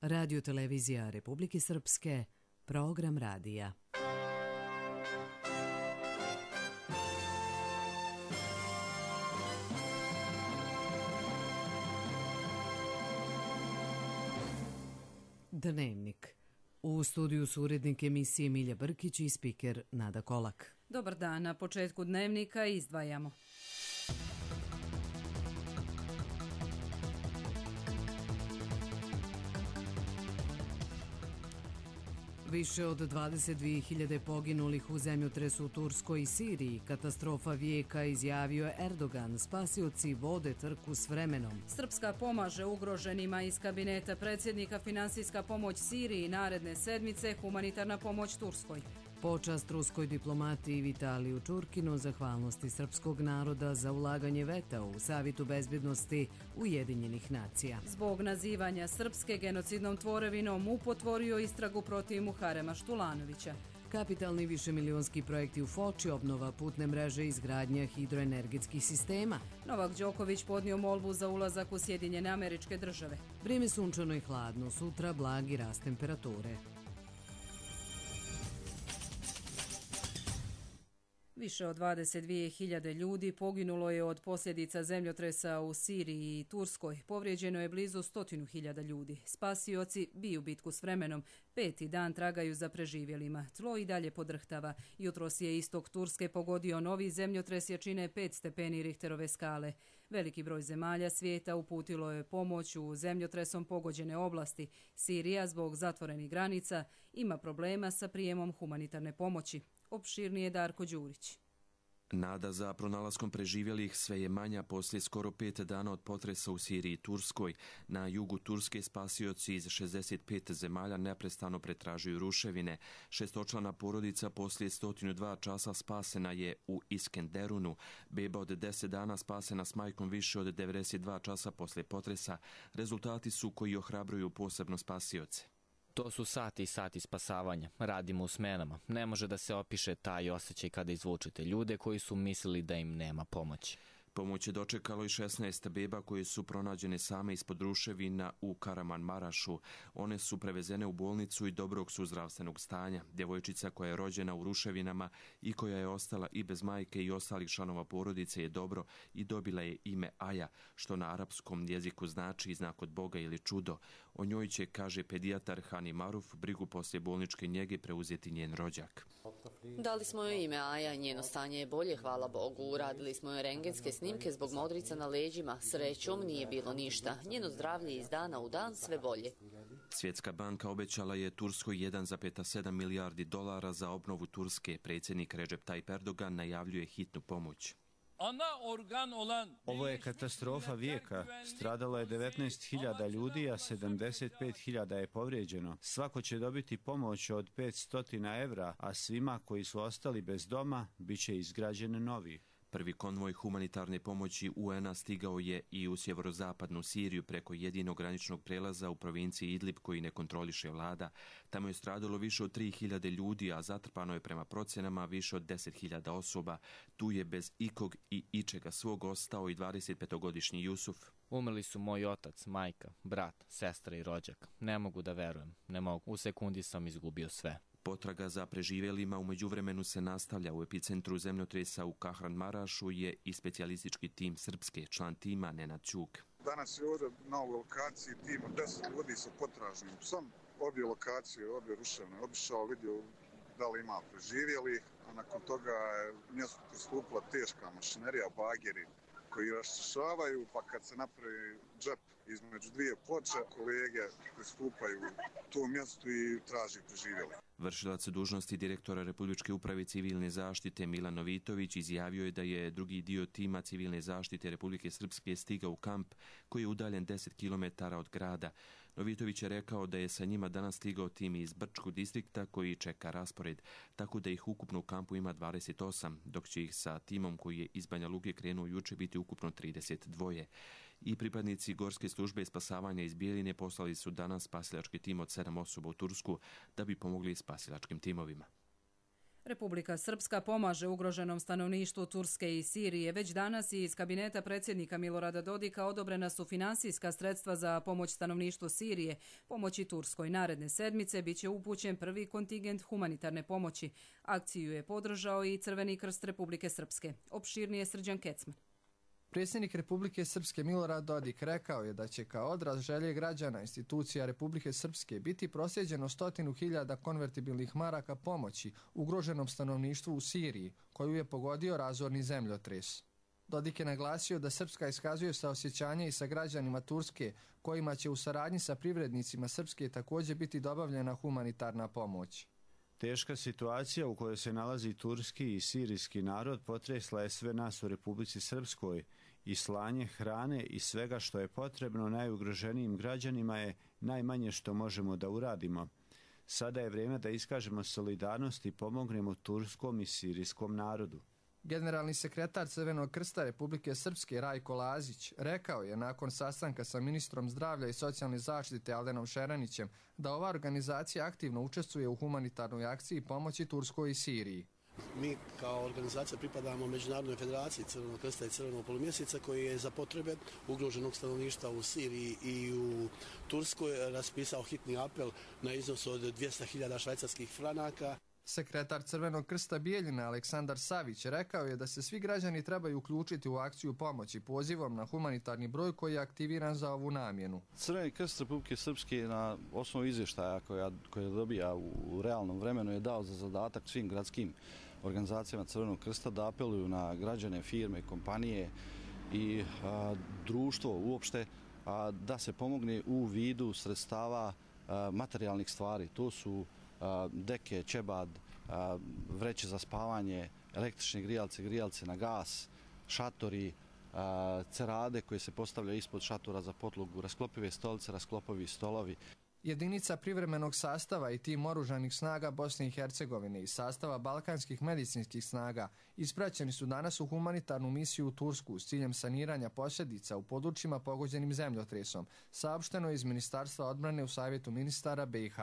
Radio televizija Republike Srpske, program radija. Dnevnik. U studiju su urednik emisije Milja Brkić i spiker Nada Kolak. Dobar dan, na početku dnevnika izdvajamo. Više od 22.000 poginulih u zemljotresu u Turskoj i Siriji, katastrofa vijeka, izjavio je Erdogan, spasioci vode trku s vremenom. Srpska pomaže ugroženima, iz kabineta predsjednika finansijska pomoć Siriji, naredne sedmice humanitarna pomoć Turskoj. Počast ruskoj diplomati Vitaliju Čurkinu, zahvalnosti srpskog naroda za ulaganje veta u Savetu bezbjednosti Ujedinjenih nacija. Zbog nazivanja Srpske genocidnom tvorevinom upotvorio istragu protiv Muharema Štulanovića. Kapitalni višemilionski projekti u Foči, obnova putne mreže i izgradnja hidroenergetskih sistema. Novak Đoković podnio molbu za ulazak u Sjedinjene Američke Države. Vrijeme sunčano i hladno, sutra blagi rast temperature. Više od 22.000 ljudi poginulo je od posljedica zemljotresa u Siriji i Turskoj. Povrijeđeno je blizu 100.000 ljudi. Spasioci biju bitku s vremenom. 5. dan tragaju za preživjelima. Tlo i dalje podrhtava. Jutros je istok Turske pogodio novi zemljotres jačine 5 stepeni Richterove skale. Veliki broj zemalja svijeta uputilo je pomoć u zemljotresom pogođene oblasti. Sirija, zbog zatvorenih granica, ima problema sa prijemom humanitarne pomoći. Opširnije Darko Đurić. Nada za pronalaskom preživjelih sve je manja poslije skoro 5 dana od potresa u Siriji i Turskoj. Na jugu Turske spasioci iz 65 zemalja neprestano pretražuju ruševine. Šestočlana porodica poslije 102 časa spasena je u Iskenderunu. Beba od 10 dana spasena s majkom više od 92 časa poslije potresa. Rezultati su koji ohrabruju posebno spasioce. To su sati i sati spasavanja. Radimo u smenama. Ne može da se opiše taj osjećaj kada izvučete ljude koji su mislili da im nema pomoći. Pomoć je dočekalo i 16 beba koje su pronađene same ispod ruševina u Karamanmarašu. One su prevezene u bolnicu i dobrog su zdravstvenog stanja. Djevojčica koja je rođena u ruševinama i koja je ostala i bez majke i ostalih članova porodice je dobro i dobila je ime Aja, što na arapskom jeziku znači znak od Boga ili čudo. O njoj će, kaže pedijatar Hani Maruf, brigu poslije bolničke njege preuzeti njen rođak. Dali smo joj ime Aja, njeno stanje je bolje, hvala Bogu. Uradili smo joj rentgenske snimke zbog modrica na leđima. Srećom nije bilo ništa. Njeno zdravlje iz dana u dan sve bolje. Svjetska banka obećala je Turskoj 1,7 milijardi dolara za obnovu Turske. Predsjednik Recep Tayyip Erdogan najavljuje hitnu pomoć. Ovo je katastrofa vijeka. Stradalo je 19.000 ljudi, a 75.000 je povrijeđeno. Svako će dobiti pomoć od 500 evra, a svima koji su ostali bez doma bit će izgrađen novi. Prvi konvoj humanitarne pomoći UN-a stigao je i u sjeverozapadnu Siriju preko jedinog graničnog prelaza u provinciji Idlib koji ne kontroliše vlada. Tamo je stradalo više od 3.000 ljudi, a zatrpano je prema procjenama više od 10.000 osoba. Tu je bez ikog i ičega svog ostao i 25-godišnji Jusuf. Umrli su moj otac, majka, brat, sestra i rođak. Ne mogu da verujem, ne mogu. U sekundi sam izgubio sve. Potraga za preživjelima u međuvremenu se nastavlja. U epicentru zemljotresa u Kahranmarašu je i specijalistički tim Srpske, član tima Nenad Ćuk. Danas je ovdje na ovoj lokaciji tim od 10 ljudi sa potražnim psom. Obje lokacije, obje ruševne obišao, vidio da li ima preživjelih, a nakon toga je mjesto pristupila teška mašinerija, bageri koji raščišavaju, pa kad se napravi džep između dvije ploče, kolege pristupaju tu mjestu i traži preživjeli. Vršilac dužnosti direktora Republičke uprave civilne zaštite Milan Novitović izjavio je da je drugi dio tima civilne zaštite Republike Srpske stigao u kamp koji je udaljen 10 km od grada. Novitović je rekao da je sa njima danas stigao tim iz Brčkog distrikta koji čeka raspored, tako da ih ukupno u kampu ima 28, dok će ih sa timom koji je iz Banja Luke krenuo juče biti ukupno 32. I pripadnici Gorske službe spasavanja iz Bijeljine poslali su danas spasilački tim od 7 osoba u Tursku da bi pomogli spasilačkim timovima. Republika Srpska pomaže ugroženom stanovništvu Turske i Sirije. Već danas iz kabineta predsjednika Milorada Dodika odobrena su finansijska sredstva za pomoć stanovništvu Sirije. Pomoći Turskoj naredne sedmice bit će upućen prvi kontingent humanitarne pomoći. Akciju je podržao i Crveni krst Republike Srpske. Opširnije Srđan Kecman. Predsjednik Republike Srpske Milorad Dodik rekao je da će kao odraz želje građana institucija Republike Srpske biti proslijeđeno 100.000 konvertibilnih maraka pomoći ugroženom stanovništvu u Siriji, koju je pogodio razorni zemljotres. Dodik je naglasio da Srpska iskazuje saosjećanje i sa građanima Turske, kojima će u saradnji sa privrednicima Srpske također biti dobavljena humanitarna pomoć. Teška situacija u kojoj se nalazi turski i sirijski narod potresla je sve nas u Republici Srpskoj i slanje hrane i svega što je potrebno najugroženijim građanima je najmanje što možemo da uradimo. Sada je vrijeme da iskažemo solidarnost i pomognemo turskom i sirijskom narodu. Generalni sekretar Crvenog krsta Republike Srpske Rajko Lazić rekao je nakon sastanka sa ministrom zdravlja i socijalne zaštite Aldenom Šeranićem da ova organizacija aktivno učestvuje u humanitarnoj akciji pomoći Turskoj i Siriji. Mi kao organizacija pripadamo Međunarodnoj federaciji Crvenog krsta i Crvenog polumjeseca koji je za potrebe ugroženog stanovništva u Siriji i u Turskoj raspisao hitni apel na iznos od 200.000 švajcarskih franaka. Sekretar Crvenog krsta Bijeljina Aleksandar Savić rekao je da se svi građani trebaju uključiti u akciju pomoći pozivom na humanitarni broj koji je aktiviran za ovu namjenu. Crveni krst Republike Srpske na osnovu izvještaja koje dobija u realnom vremenu je dao za zadatak svim gradskim organizacijama Crvenog krsta da apeluju na građane, firme, kompanije i društvo uopšte da se pomogne u vidu sredstava materijalnih stvari. To su deke, čebad, vreće za spavanje, električne grijalce na gas, šatori, cerade koje se postavljaju ispod šatora za podlogu, rasklopive stolice, rasklopivi stolovi. Jedinica privremenog sastava i tim oružanih snaga Bosne i Hercegovine i sastava balkanskih medicinskih snaga ispraćeni su danas u humanitarnu misiju u Tursku s ciljem saniranja posljedica u područjima pogođenim zemljotresom, saopšteno je iz Ministarstva odbrane u Savjetu ministara BiH.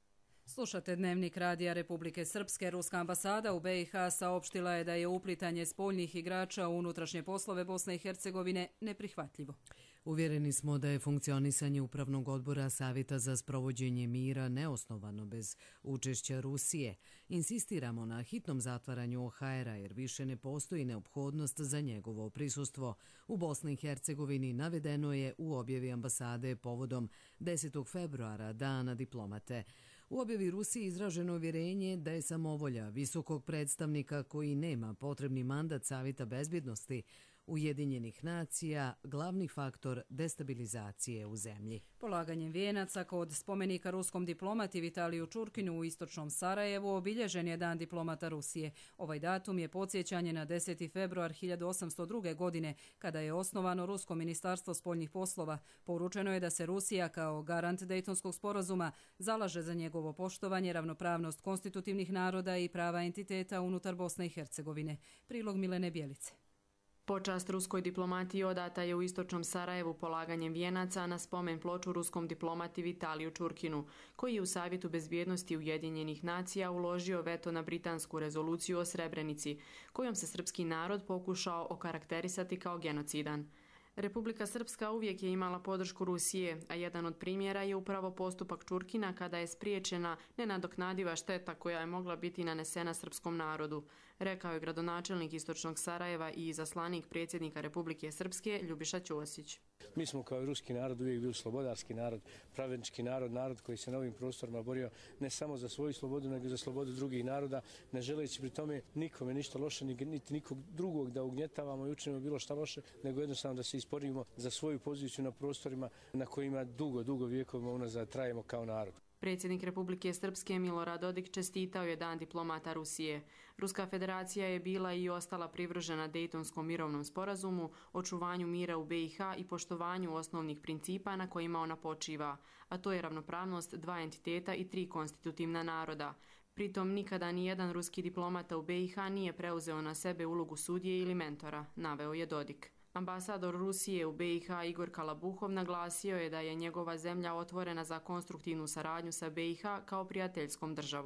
Slušate Dnevnik Radija Republike Srpske. Ruska ambasada u BiH saopštila je da je uplitanje spoljnih igrača u unutrašnje poslove Bosne i Hercegovine neprihvatljivo. Uvjereni smo da je funkcionisanje Upravnog odbora Savjeta za sprovođenje mira neosnovano bez učešća Rusije. Insistiramo na hitnom zatvaranju OHR-a jer više ne postoji neophodnost za njegovo prisustvo. U Bosni i Hercegovini navedeno je u objavi ambasade povodom 10. februara, Dana diplomate. U objavi Rusiji izraženo uvjerenje da je samovolja visokog predstavnika koji nema potrebni mandat Savjeta bezbjednosti Ujedinjenih nacija glavni faktor destabilizacije u zemlji. Polaganjem vijenaca kod spomenika ruskom diplomati Vitaliju Čurkinu u istočnom Sarajevu obilježen je Dan diplomata Rusije. Ovaj datum je podsjećanje na 10. februar 1802. godine kada je osnovano Rusko ministarstvo spoljnih poslova. Poručeno je da se Rusija kao garant Dejtonskog sporazuma zalaže za njegovo poštovanje, ravnopravnost konstitutivnih naroda i prava entiteta unutar Bosne i Hercegovine. Prilog Milene Bjelice. Počast ruskoj diplomatiji odata je u istočnom Sarajevu polaganjem vijenaca na spomen ploču ruskom diplomati Vitaliju Čurkinu, koji je u Savjetu bezbjednosti Ujedinjenih nacija uložio veto na britansku rezoluciju o Srebrenici, kojom se srpski narod pokušao okarakterisati kao genocidan. Republika Srpska uvijek je imala podršku Rusije, a jedan od primjera je upravo postupak Čurkina kada je spriječena nenadoknadiva šteta koja je mogla biti nanesena srpskom narodu, rekao je gradonačelnik istočnog Sarajeva i izaslanik predsjednika Republike Srpske Ljubiša Ćosić. Mi smo kao ruski narod uvijek bili slobodarski narod, pravednički narod, narod koji se na ovim prostorima borio ne samo za svoju slobodu, nego i za slobodu drugih naroda, ne želeći pri tome nikome ništa loše, niti nikog drugog da ugnjetavamo i učinimo bilo šta loše, nego jednostavno da se isporimo za svoju poziciju na prostorima na kojima dugo vjekovima unazad trajemo kao narod. Predsjednik Republike Srpske Milorad Dodik čestitao je Dan diplomata Rusije. Ruska federacija je bila i ostala privržena Dejtonskom mirovnom sporazumu, očuvanju mira u BiH i poštovanju osnovnih principa na kojima ona počiva, a to je ravnopravnost dva entiteta i tri konstitutivna naroda. Pritom nikada ni jedan ruski diplomata u BiH nije preuzeo na sebe ulogu sudije ili mentora, naveo je Dodik. Ambasador Rusije u BiH Igor Kalabuhov naglasio je da je njegova zemlja otvorena za konstruktivnu saradnju sa BiH kao prijateljskom državom.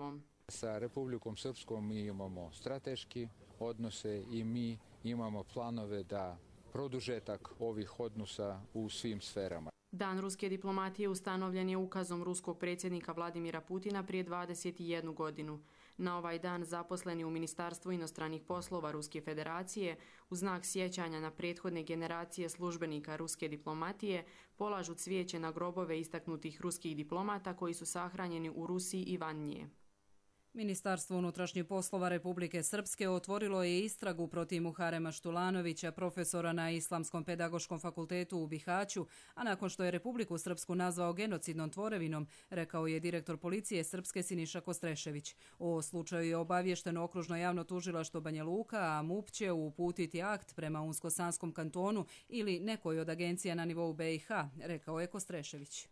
Sa Republikom Srpskom mi imamo strateški odnose i mi imamo planove da produžetak ovih odnosa u svim sferama. Dan ruske diplomatije ustanovljen je ukazom ruskog predsjednika Vladimira Putina prije 21 godinu. Na ovaj dan zaposleni u Ministarstvu inostranih poslova Ruske federacije u znak sjećanja na prethodne generacije službenika ruske diplomatije polažu cvijeće na grobove istaknutih ruskih diplomata koji su sahranjeni u Rusiji i van nje. Ministarstvo unutrašnjih poslova Republike Srpske otvorilo je istragu protiv Muharema Štulanovića, profesora na Islamskom pedagoškom fakultetu u Bihaću, a nakon što je Republiku Srpsku nazvao genocidnom tvorevinom, rekao je direktor policije Srpske Siniša Kostrešević. O slučaju je obavješteno okružno javno tužilaštvo Banja Luka, a MUP će uputiti akt prema Unsko-Sanskom kantonu ili nekoj od agencija na nivou BiH, rekao je Kostrešević.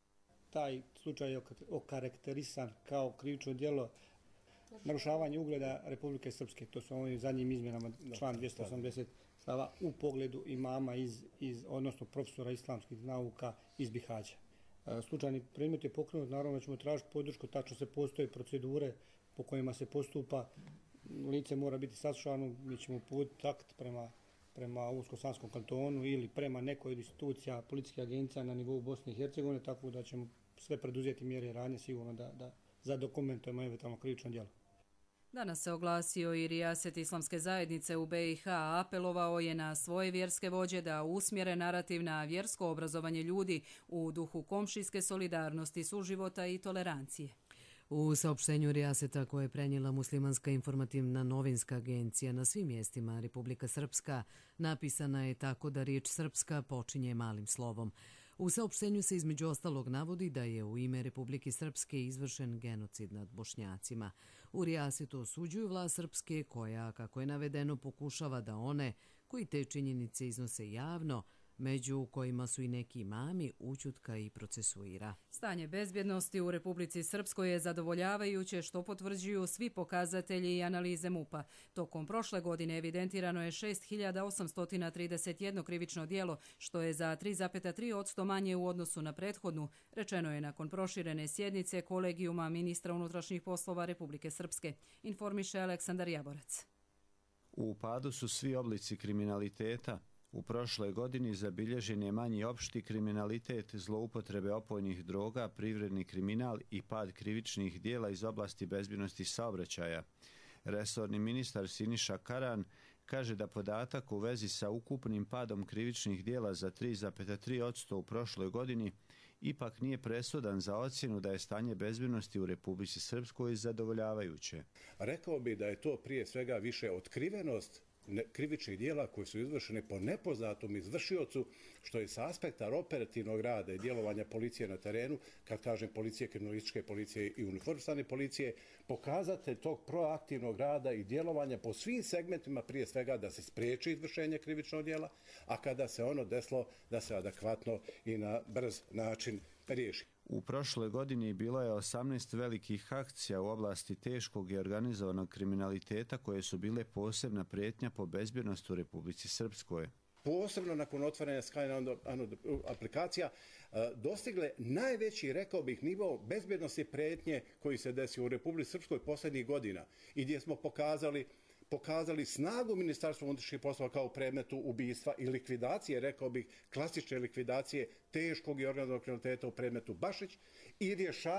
Taj slučaj je okarakterisan kao krivično djelo narušavanje ugleda Republike Srpske. To su ovim zadnjim izmjenama član 280 stava u pogledu imama odnosno profesora islamskih nauka iz Bihaća. Slučajni predmet je pokrenut, naravno da ćemo tražiti podršku, tačno se postoje procedure po kojima se postupa. Lice mora biti saslušano, mi ćemo uputiti akt prema Unsko-Sanskom kantonu ili prema nekoj od institucija policijskih agencija na nivou Bosne i Hercegovine, tako da ćemo sve preduzeti mjere i radnje sigurno da zadokumentujemo eventualno krivično djelo. Danas se oglasio i rijaset islamske zajednice u BiH, apelovao je na svoje vjerske vođe da usmjere narativ na vjersko obrazovanje ljudi u duhu komšijske solidarnosti, suživota i tolerancije. U saopštenju rijaseta koje je prenijela Muslimanska informativna novinska agencija na svim mjestima Republika Srpska napisana je tako da riječ srpska počinje malim slovom. U saopštenju se između ostalog navodi da je u ime Republike Srpske izvršen genocid nad Bošnjacima. U rijasetu osuđuju vlast Srpske koja, kako je navedeno, pokušava da one koji te činjenice iznose javno, među kojima su i neki imami, ućutka i procesuira. Stanje bezbjednosti u Republici Srpskoj je zadovoljavajuće, što potvrđuju svi pokazatelji i analize MUP-a. Tokom prošle godine evidentirano je 6.831 krivično djelo, što je za 3,3% manje u odnosu na prethodnu, rečeno je nakon proširene sjednice kolegijuma ministra unutrašnjih poslova Republike Srpske, informiše Aleksandar Jaborac. U padu su svi oblici kriminaliteta. U prošloj godini zabilježen je manji opšti kriminalitet, zloupotrebe opojnih droga, privredni kriminal i pad krivičnih dijela iz oblasti bezbjednosti saobraćaja. Resorni ministar Siniša Karan kaže da podatak u vezi sa ukupnim padom krivičnih dijela za 3,3% u prošloj godini ipak nije presudan za ocjenu da je stanje bezbjednosti u Republici Srpskoj zadovoljavajuće. Rekao bi da je to prije svega više otkrivenost krivičnih dijela koji su izvršene po nepoznatom izvršiocu, što je sa aspekta operativnog rada i djelovanja policije na terenu, kad kažem policije, kriminalističke policije i uniformisane policije, pokazatelj tog proaktivnog rada i djelovanja po svim segmentima, prije svega da se spriječi izvršenje krivičnog dijela, a kada se ono desilo da se adekvatno i na brz način riješi. U prošloj godini bilo je 18 velikih akcija u oblasti teškog i organizovanog kriminaliteta koje su bile posebna prijetnja po bezbjednost u Republici Srpskoj. Posebno nakon otvaranja Skyline aplikacija dostigle najveći, rekao bih, nivo bezbjednosti prijetnje koji se desio u Republici Srpskoj posljednjih godina i gdje smo pokazali snagu Ministarstva unutrašnjih poslova kao predmetu ubistva i likvidacije, rekao bih, klasične likvidacije teškog i organizovanog kriminaliteta u predmetu Bašić i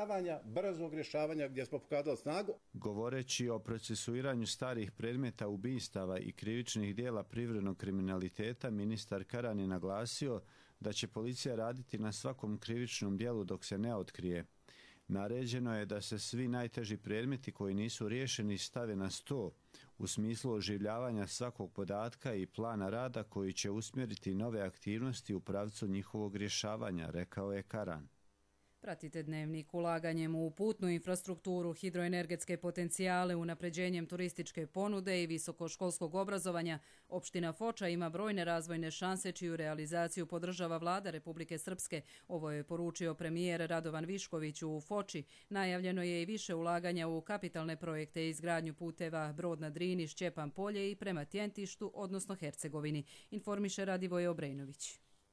brzog rješavanja gdje smo pokazali snagu. Govoreći o procesuiranju starih predmeta ubistava i krivičnih dijela privrednog kriminaliteta, ministar Karan je naglasio da će policija raditi na svakom krivičnom dijelu dok se ne otkrije. Naređeno je da se svi najteži predmeti koji nisu riješeni stave na sto, u smislu oživljavanja svakog podatka i plana rada koji će usmjeriti nove aktivnosti u pravcu njihovog rješavanja, rekao je Karan. Pratite Dnevnik ulaganjem u putnu infrastrukturu, hidroenergetske potencijale, unapređenjem turističke ponude i visokoškolskog obrazovanja. Opština Foča ima brojne razvojne šanse čiju realizaciju podržava vlada Republike Srpske. Ovo je poručio premijer Radovan Višković u Foči. Najavljeno je i više ulaganja u kapitalne projekte i izgradnju puteva Brod na Drini, Šćepan Polje i prema Tjentištu, odnosno Hercegovini, informiše Radivoje Obrejnović.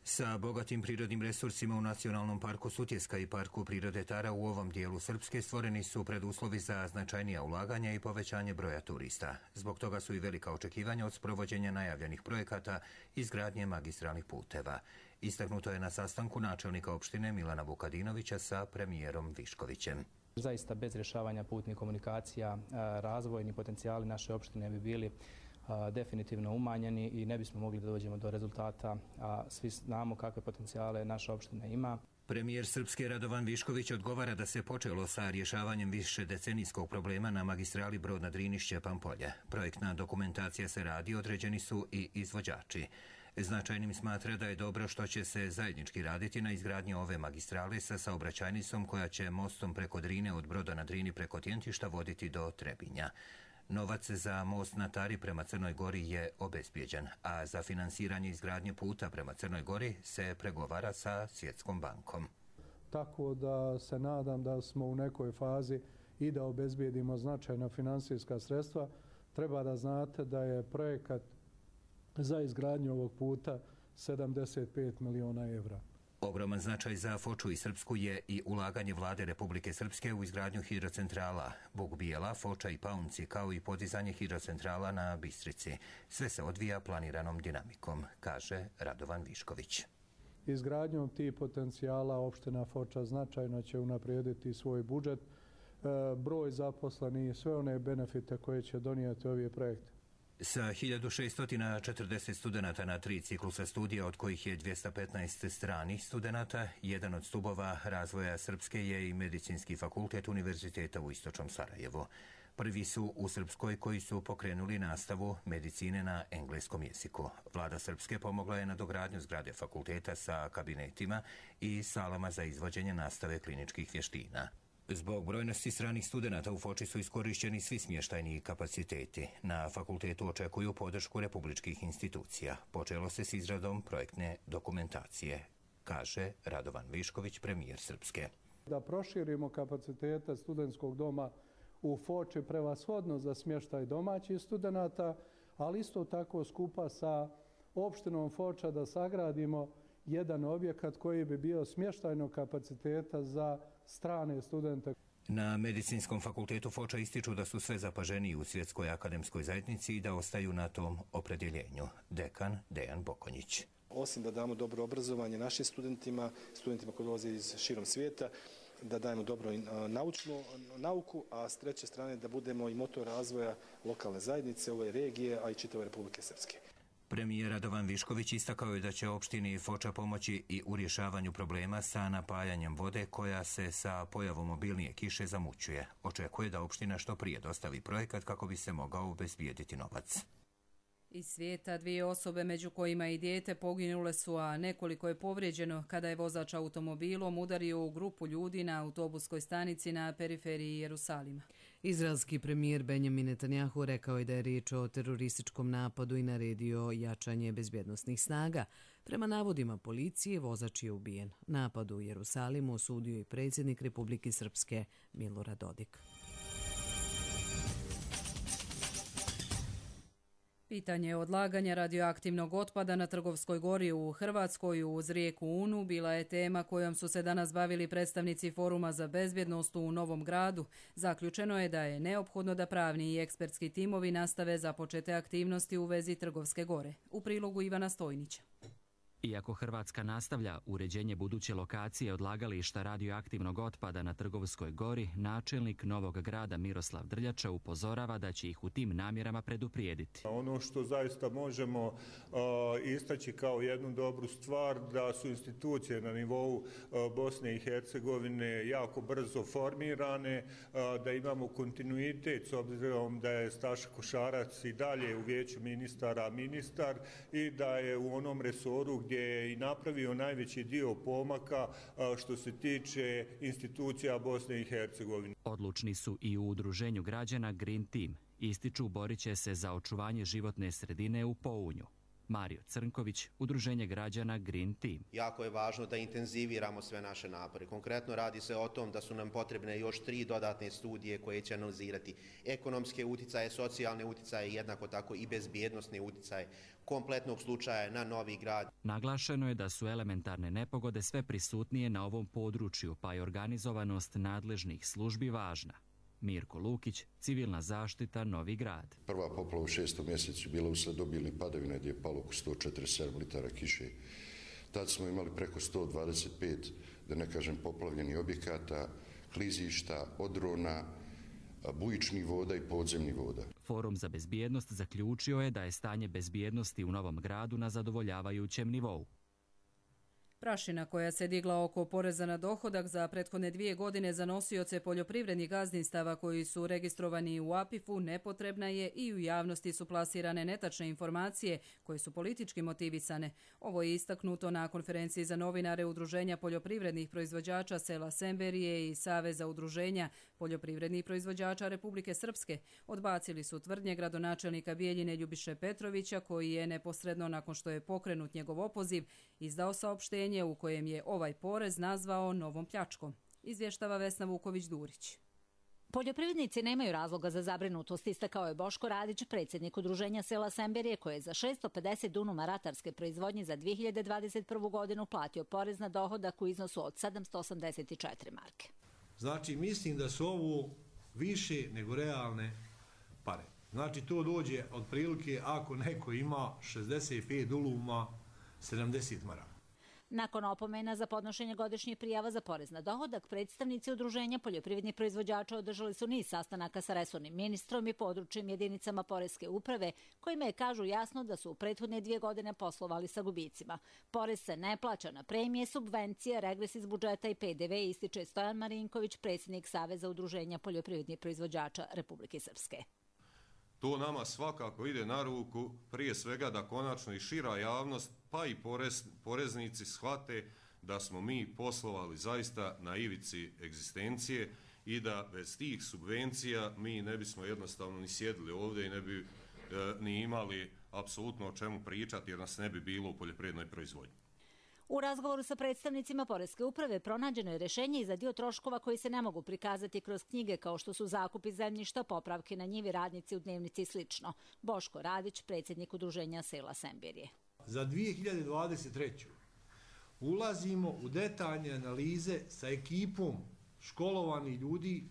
Sa bogatim prirodnim resursima u Nacionalnom parku Sutjeska i Parku prirode Tara u ovom dijelu Srpske stvoreni su preduslovi za značajnija ulaganja i povećanje broja turista. Zbog toga su i velika očekivanja od sprovođenja najavljenih projekata izgradnje magistralnih puteva. Istaknuto je na sastanku načelnika opštine Milana Vukadinovića sa premijerom Viškovićem. Zaista bez rješavanja putnih komunikacija razvojni potencijali naše opštine bi bili definitivno umanjeni i ne bismo mogli da dođemo do rezultata, a svi znamo kakve potencijale naša opština ima. Premijer Srpske Radovan Višković odgovara da se počelo sa rješavanjem više decenijskog problema na magistrali Brod na Drini Šćepan-Polje. Projektna dokumentacija se radi, određeni su i izvođači. Značajnim smatra da je dobro što će se zajednički raditi na izgradnji ove magistrale sa saobraćajnicom koja će mostom preko Drine od Broda na Drini preko Tjentišta voditi do Trebinja. Novac za most na Tari prema Crnoj Gori je obezbijeđen, a za finansiranje izgradnje puta prema Crnoj Gori se pregovara sa Svjetskom bankom. Tako da se nadam da smo u nekoj fazi i da obezbijedimo značajna finansijska sredstva. Treba da znate da je projekat za izgradnju ovog puta 75 miliona evra. Ogroman značaj za Foču i Srpsku je i ulaganje vlade Republike Srpske u izgradnju hidrocentrala Buk Bijela, Foča i Paunci, kao i podizanje hidrocentrala na Bistrici. Sve se odvija planiranom dinamikom, kaže Radovan Višković. Izgradnjom tih potencijala opština Foča značajno će unaprijediti svoj budžet, broj zaposlenih i sve one benefite koje će donijeti ovi projekti. Sa 1640 studenata na 3 ciklusa studija, od kojih je 215 stranih studenata, jedan od stubova razvoja Srpske je i Medicinski fakultet Univerziteta u Istočnom Sarajevu. Prvi su u Srpskoj koji su pokrenuli nastavu medicine na engleskom jeziku. Vlada Srpske pomogla je na dogradnju zgrade fakulteta sa kabinetima i salama za izvođenje nastave kliničkih vještina. Zbog brojnosti stranih studenata u Foči su iskorišćeni svi smještajni kapaciteti. Na fakultetu očekuju podršku republičkih institucija. Počelo se s izradom projektne dokumentacije, kaže Radovan Višković, premijer Srpske. Da proširimo kapacitete studentskog doma u Foči prevashodno za smještaj domaćih studenata, ali isto tako skupa sa opštinom Foča da sagradimo jedan objekat koji bi bio smještajnog kapaciteta za strane studente. Na Medicinskom fakultetu Foča ističu da su sve zapaženiji u Svjetskoj akademskoj zajednici i da ostaju na tom opredjeljenju. Dekan Dejan Bokonjić. Osim da damo dobro obrazovanje našim studentima koji dolaze iz širom svijeta, da dajemo dobro nauku, a s treće strane da budemo i motor razvoja lokalne zajednice, ove regije, a i čitave Republike Srpske. Premijer Radovan Višković istakao je da će opštini Foča pomoći i u rješavanju problema sa napajanjem vode koja se sa pojavom obilnije kiše zamućuje. Očekuje da opština što prije dostavi projekat kako bi se mogao obezbijediti novac. Iz svijeta 2 osobe, među kojima i dijete, poginule su, a nekoliko je povrijeđeno kada je vozač automobilom udario u grupu ljudi na autobuskoj stanici na periferiji Jerusalima. Izraelski premijer Benjamin Netanjahu rekao je da je riječ o terorističkom napadu i naredio jačanje bezbjednosnih snaga. Prema navodima policije, vozač je ubijen. Napadu u Jerusalimu osudio i predsjednik Republike Srpske Milorad Dodik. Pitanje odlaganja radioaktivnog otpada na Trgovskoj gori u Hrvatskoj uz rijeku Unu bila je tema kojom su se danas bavili predstavnici Foruma za bezbjednost u Novom Gradu. Zaključeno je da je neophodno da pravni i ekspertski timovi nastave započete aktivnosti u vezi Trgovske gore. U prilogu Ivana Stojnića. Iako Hrvatska nastavlja uređenje buduće lokacije odlagališta radioaktivnog otpada na Trgovskoj gori, načelnik Novog Grada Miroslav Drljača upozorava da će ih u tim namjerama preduprijediti. Ono što zaista možemo istaći kao jednu dobru stvar, da su institucije na nivou Bosne i Hercegovine jako brzo formirane, da imamo kontinuitet s obzirom da je Staša Košarac i dalje u vijeću ministara ministar i da je u onom resoru gdje je i napravio najveći dio pomaka što se tiče institucija Bosne i Hercegovine. Odlučni su i u udruženju građana Green Team. Ističu borit će se za očuvanje životne sredine u Pounju. Mario Crnković, Udruženje građana Green Team. Jako je važno da intenziviramo sve naše napore. Konkretno radi se o tom da su nam potrebne još 3 dodatne studije koje će analizirati ekonomske uticaje, socijalne uticaje, jednako tako i bezbjednosne uticaje kompletnog slučaja na Novi Grad. Naglašeno je da su elementarne nepogode sve prisutnije na ovom području, pa je organizovanost nadležnih službi važna. Mirko Lukić, Civilna zaštita, Novi Grad. Prva poplava u 6. mjesecu bila usled obilnih padavina gdje je palo oko 147 litara kiše. Tad smo imali preko 125, da ne kažem, poplavljenih objekata, klizišta, odrona, bujičnih voda i podzemnih voda. Forum za bezbjednost zaključio je da je stanje bezbjednosti u Novom Gradu na zadovoljavajućem nivou. Prašina koja se digla oko poreza na dohodak za prethodne 2 godine za nosioce poljoprivrednih gazdinstava koji su registrovani u APIF-u nepotrebna je i u javnosti su plasirane netačne informacije koje su politički motivisane. Ovo je istaknuto na konferenciji za novinare Udruženja poljoprivrednih proizvođača sela Semberije i Saveza udruženja poljoprivrednih proizvođača Republike Srpske. Odbacili su tvrdnje gradonačelnika Bijeljine Ljubiše Petrovića koji je neposredno nakon što je pokrenut njegov opoziv izdao saopštenje u kojem je ovaj porez nazvao novom pljačkom. Izvještava Vesna Vuković-Durić. Poljoprivrednici nemaju razloga za zabrinutost, istakao je Boško Radić, predsjednik Udruženja sela Semberije, koje je za 650 dunuma ratarske proizvodnje za 2021. godinu platio porez na dohodak u iznosu od 784 marke. Znači, mislim da su ovo više nego realne pare. Znači, to dođe otprilike ako neko ima 65 dunuma, 70 maraka. Nakon opomena za podnošenje godišnjih prijava za porez na dohodak, predstavnici Udruženja poljoprivrednih proizvođača održali su niz sastanaka sa resornim ministrom i područnim jedinicama poreske uprave, kojima je kažu jasno da su u prethodne 2 godine poslovali sa gubicima. Porez se ne plaća na premije, subvencije, regres iz budžeta i PDV, ističe Stojan Marinković, predsjednik Saveza Udruženja poljoprivrednih proizvođača Republike Srpske. To nama svakako ide na ruku, prije svega da konačno i šira javnost, pa i poreznici shvate da smo mi poslovali zaista na ivici egzistencije i da bez tih subvencija mi ne bismo jednostavno ni sjedili ovdje i ne bi ni imali apsolutno o čemu pričati jer nas ne bi bilo u poljoprivrednoj proizvodnji. U razgovoru sa predstavnicima poreske uprave pronađeno je rješenje i za dio troškova koji se ne mogu prikazati kroz knjige kao što su zakupi zemljišta, popravke na njivi, radnici u dnevnici i sl. Boško Radić, predsjednik Udruženja sela Semberije. Za 2023. ulazimo u detaljne analize sa ekipom školovanih ljudi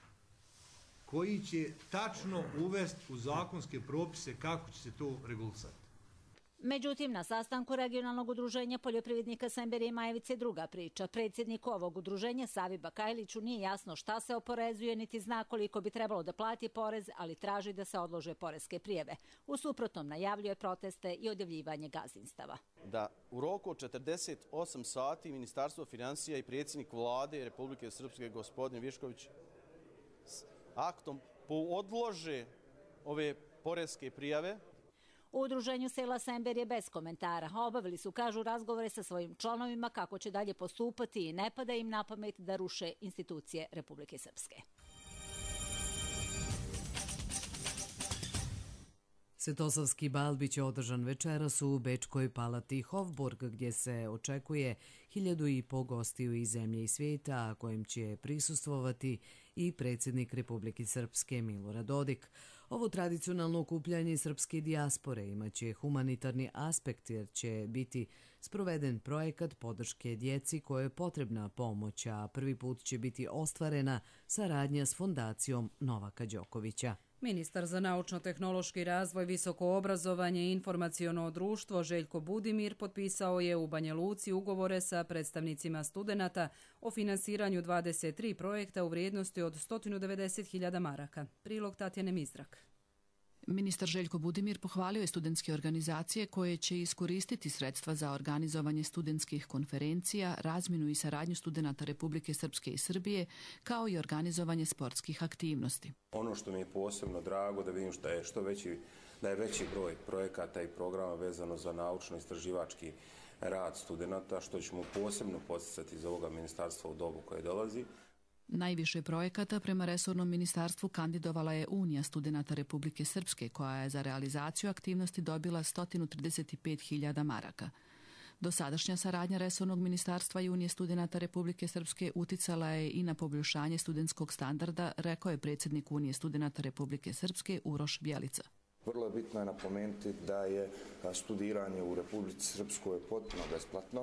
koji će tačno uvesti u zakonske propise kako će se to regulisati. Međutim, na sastanku regionalnog udruženja poljoprivrednika Semberije i Majevice druga priča. Predsjedniku ovog udruženja Savi Bakajliću nije jasno šta se oporezuje, niti zna koliko bi trebalo da plati porez, ali traži da se odlože poreske prijeve. U suprotnom najavljuje proteste i odjavljivanje gazdinstava. Da u roku od 48 sati Ministarstvo financija i predsjednik vlade Republike Srpske gospodin Višković aktom odlože ove poreske prijave. U udruženju sela Semberije bez komentara. Obavili su, kažu, razgovore sa svojim članovima kako će dalje postupati i ne pada im na pamet da ruše institucije Republike Srpske. Svetosavski bal biće održan večeras u Bečkoj palati Hofburg, gdje se očekuje 1500 gostiju iz zemlje i svijeta, a kojim će prisustvovati i predsjednik Republike Srpske Milorad Dodik. Ovo tradicionalno okupljanje srpske dijaspore imaće humanitarni aspekt jer će biti sproveden projekat podrške djeci koje je potrebna pomoć, a prvi put će biti ostvarena saradnja s fondacijom Novaka Đokovića. Ministar za naučno-tehnološki razvoj, visoko obrazovanje i informaciono društvo Željko Budimir potpisao je u Banja Luci ugovore sa predstavnicima studenata o finansiranju 23 projekta u vrijednosti od 190.000 maraka. Prilog Tatjane Mizrak. Ministar Željko Budimir pohvalio je studentske organizacije koje će iskoristiti sredstva za organizovanje studentskih konferencija, razmjenu i saradnju studenata Republike Srpske i Srbije, kao i organizovanje sportskih aktivnosti. Ono što mi je posebno drago da vidim da je veći broj projekata i programa vezano za naučno-istraživački rad studenata, što ćemo posebno podsticati iz ovoga ministarstva u dobu koje dolazi. Najviše projekata prema resornom ministarstvu kandidovala je Unija studenata Republike Srpske, koja je za realizaciju aktivnosti dobila 135.000 maraka. Dosadašnja saradnja resornog ministarstva i Unije studenata Republike Srpske uticala je i na poboljšanje studentskog standarda, rekao je predsjednik Unije studenata Republike Srpske Uroš Bjelica. Vrlo bitno je napomenuti da je studiranje u Republici Srpskoj potpuno besplatno,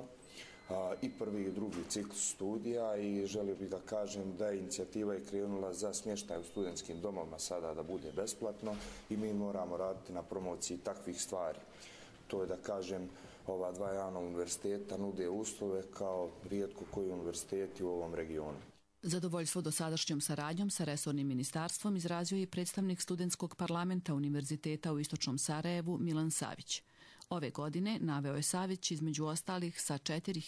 i prvi i drugi ciklus studija, i želio bih da kažem da je inicijativa krenula za smještaj u studentskim domovima sada da bude besplatno i mi moramo raditi na promociji takvih stvari. To je da kažem, ova dva javna univerziteta nude uslove kao rijetko koji univerziteti u ovom regionu. Zadovoljstvo dosadašnjom saradnjom sa resornim ministarstvom izrazio je predstavnik studentskog parlamenta Univerziteta u Istočnom Sarajevu Milan Savić. Ove godine, naveo je Savić, između ostalih sa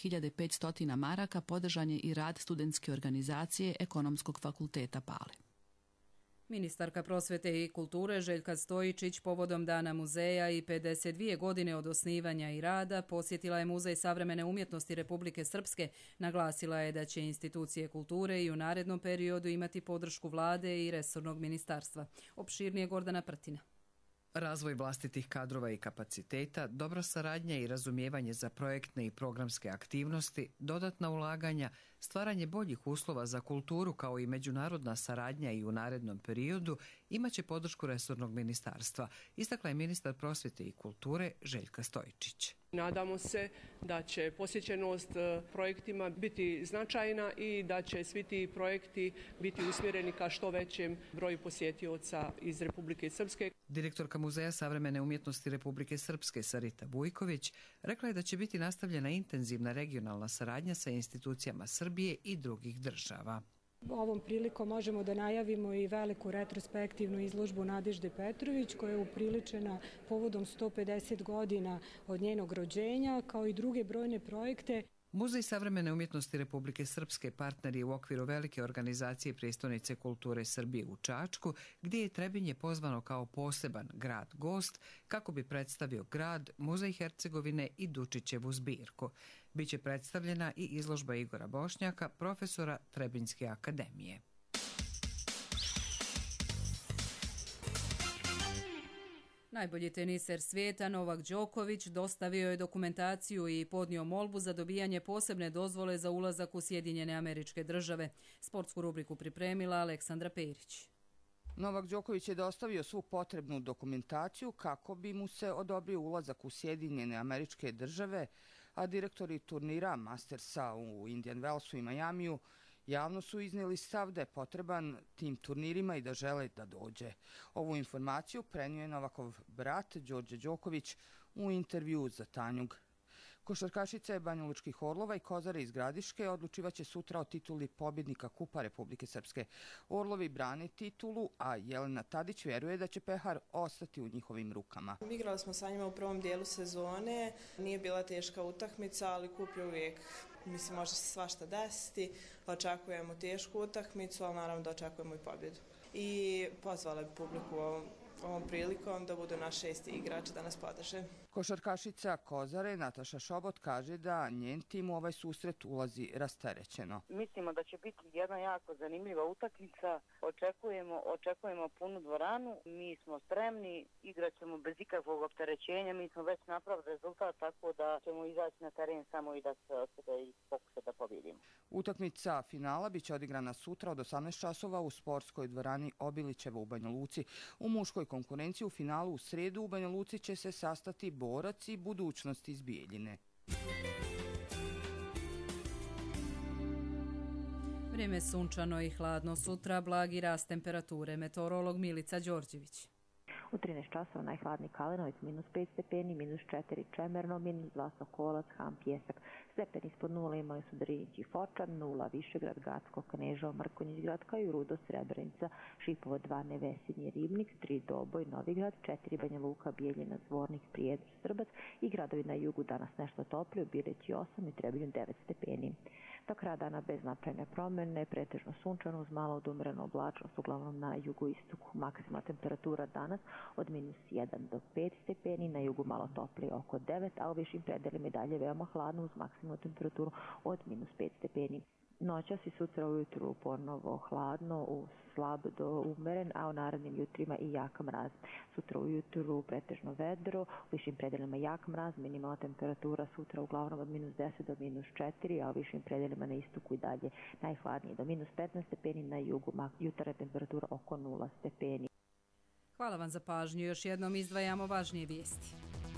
4.500 maraka podržan je i rad studentske organizacije Ekonomskog fakulteta Pale. Ministarka prosvete i kulture Željka Stojičić povodom Dana muzeja i 52 godine od osnivanja i rada posjetila je Muzej savremene umjetnosti Republike Srpske. Naglasila je da će institucije kulture i u narednom periodu imati podršku vlade i resornog ministarstva. Opširnije Gordana Prtina. Razvoj vlastitih kadrova i kapaciteta, dobra saradnja i razumijevanje za projektne i programske aktivnosti, dodatna ulaganja, stvaranje boljih uslova za kulturu kao i međunarodna saradnja i u narednom periodu imaće podršku resornog ministarstva, istakla je ministar prosvjete i kulture Željka Stojičić. Nadamo se da će posjećenost projektima biti značajna i da će svi ti projekti biti usmjereni ka što većem broju posjetioca iz Republike Srpske. Direktorka Muzeja savremene umjetnosti Republike Srpske Sarita Bujković rekla je da će biti nastavljena intenzivna regionalna saradnja sa institucijama Srbije i drugih država. Ovom prilikom možemo da najavimo i veliku retrospektivnu izložbu Nadežde Petrović koja je upriličena povodom 150 godina od njenog rođenja, kao i druge brojne projekte. Muzej savremene umjetnosti Republike Srpske partner je u okviru velike organizacije Prijestolnice kulture Srbije u Čačku, gdje je Trebinje pozvano kao poseban grad gost kako bi predstavio grad, Muzej Hercegovine i Dučićevu zbirku. Biće predstavljena i izložba Igora Bošnjaka, profesora Trebinjske akademije. Najbolji teniser svijeta Novak Đoković dostavio je dokumentaciju i podnio molbu za dobijanje posebne dozvole za ulazak u Sjedinjene Američke Države. Sportsku rubriku pripremila Aleksandra Perić. Novak Đoković je dostavio svu potrebnu dokumentaciju kako bi mu se odobrio ulazak u Sjedinjene Američke Države, a direktori turnira Mastersa u Indian Wellsu i Majamiju javno su iznijeli stav da je potreban tim turnirima i da žele da dođe. Ovu informaciju prenio je Novakov brat Đorđe Đoković u intervju za Tanjug. Košarkašice Banjalučkih Orlova i Kozare iz Gradiške odlučivaće sutra o tituli pobjednika Kupa Republike Srpske. Orlovi brane titulu, a Jelena Tadić vjeruje da će pehar ostati u njihovim rukama. Igrali smo sa njima u prvom dijelu sezone, nije bila teška utakmica, ali Kup je uvijek, može se svašta desiti. Očekujemo tešku utakmicu, ali naravno da očekujemo i pobjedu. I pozvala bi publiku ovom prilikom da budu naš 6. igrač da nas podrže. Košarkašica Kozare Nataša Šobot kaže da njen tim u ovaj susret ulazi rasterećeno. Mislimo da će biti jedna jako zanimljiva utakmica. Očekujemo punu dvoranu. Mi smo spremni, igraćemo bez ikakvog opterećenja. Mi smo već napravili rezultat, tako da ćemo izaći na teren samo i da se od sebe i pokušati da pobjedimo. Utakmica finala biće odigrana sutra od 18 časova u sportskoj dvorani Obilićevo u Banja Luci. U muškoj konkurenciji u finalu u sredu u Banja Luci će se sastati Borac i Budućnost iz Bijeljine. Vrijeme sunčano i hladno sutra, blagi rast temperature. Meteorolog Milica Đorđević. U 13 časova najhladniji Kalenović -5 stepeni, -4 Čemerno, -2 Sokolac, Ham, Pjesak. Stepeni ispod nula imali su Drinić i Fočan, 0 Višegrad, Gacko, Kneževo, Mrkonjić Grad, i Rudo, Srebrenica, Šipovo 2 Nevesinje, Ribnik, 3 Doboj, Novigrad, 4 Banja Luka, Bijeljina, Zvornik, Prijedor, Srbac i gradovi na jugu danas nešto toplije, u Bileći 8 i Trebinju 9 stepeni. Do kraja dana bez značajne promjene, pretežno sunčano uz malo odumreno oblačnost, uglavnom na jugoistoku. Maksimalna temperatura danas od -1 do 5 stepeni, na jugu malo toplije oko 9, a u višim predelima i dalje veoma hladno uz maksimalnu temperaturu od -5 stepeni. Noćas i sutra ujutru ponovo hladno, slab do umeren, a u narednim jutrima i jak mraz. Sutra ujutru pretežno vedro, u višim predelima jak mraz, minimalna temperatura sutra uglavnom od -10 do -4, a u višim predelima na istoku i dalje najhladnije do -15 stepeni, na jugu jutarnja temperatura oko 0 stepeni. Hvala vam za pažnju. Još jednom izdvajamo važnije vijesti.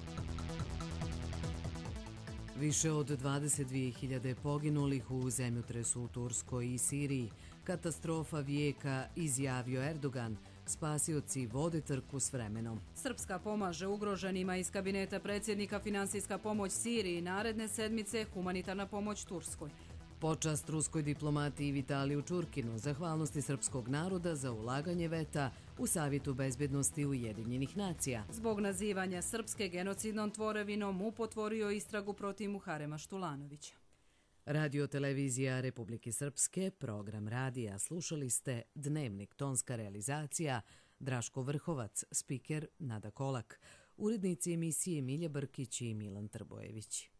Više od 22.000 poginulih u zemljotresu u Turskoj i Siriji. Katastrofa vijeka, izjavio Erdogan. Spasioci vode trku s vremenom. Srpska pomaže ugroženima, iz kabineta predsjednika finansijska pomoć Siriji, naredne sedmice humanitarna pomoć Turskoj. Počast ruskoj diplomati Vitaliju Čurkinu, zahvalnosti srpskog naroda za ulaganje veta u Savjetu bezbjednosti Ujedinjenih nacija. Zbog nazivanja Srpske genocidnom tvorevinom MUP otvorio istragu protiv Muharema Štulanovića. Radio televizija Republike Srpske, program radija. Slušali ste Dnevnik, tonska realizacija, Draško Vrhovac, spiker Nada Kolak, urednici emisije Milja Brkić i Milan Trbojević.